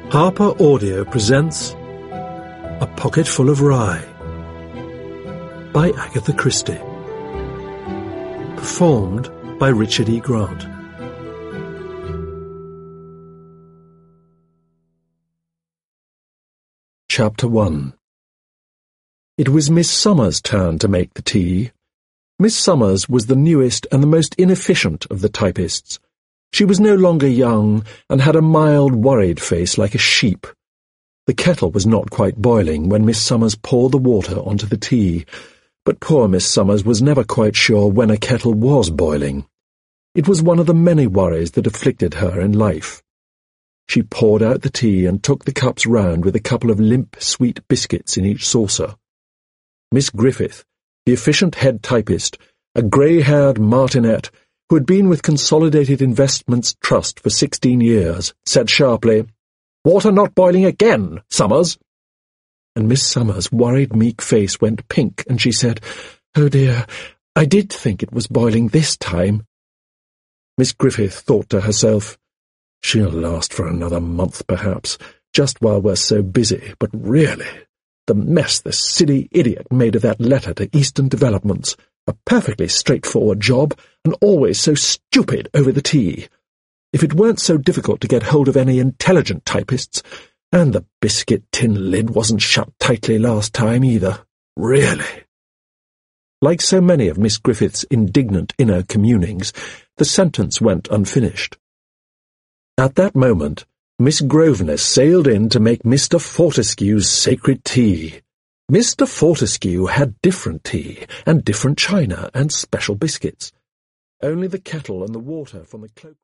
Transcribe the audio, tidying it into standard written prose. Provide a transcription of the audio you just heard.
Harper Audio presents A Pocketful of Rye by Agatha Christie. Performed by Richard E. Grant. Chapter 1. It was Miss Summers' turn to make the tea. Miss Summers was the newest and the most inefficient of the typists. She was no longer young, and had a mild, worried face like a sheep. The kettle was not quite boiling when Miss Summers poured the water onto the tea, but poor Miss Summers was never quite sure when a kettle was boiling. It was one of the many worries that afflicted her in life. She poured out the tea and took the cups round with a couple of limp, sweet biscuits in each saucer. Miss Griffith, the efficient head typist, a grey-haired martinet, who had been with Consolidated Investments Trust for 16 years, said sharply, "Water not boiling again, Summers!" And Miss Summers' worried, meek face went pink, and she said, "Oh dear, I did think it was boiling this time." Miss Griffith thought to herself, "She'll last for another month, perhaps, just while we're so busy, but really, the mess the silly idiot made of that letter to Eastern Developments, a perfectly straightforward job, and always so stupid over the tea. If it weren't so difficult to get hold of any intelligent typists, and the biscuit tin lid wasn't shut tightly last time either. Really." Like so many of Miss Griffith's indignant inner communings, the sentence went unfinished. At that moment, Miss Grosvenor sailed in to make Mr. Fortescue's sacred tea. Mr. Fortescue had different tea, and different china, and special biscuits. Only the kettle and the water from the cloak...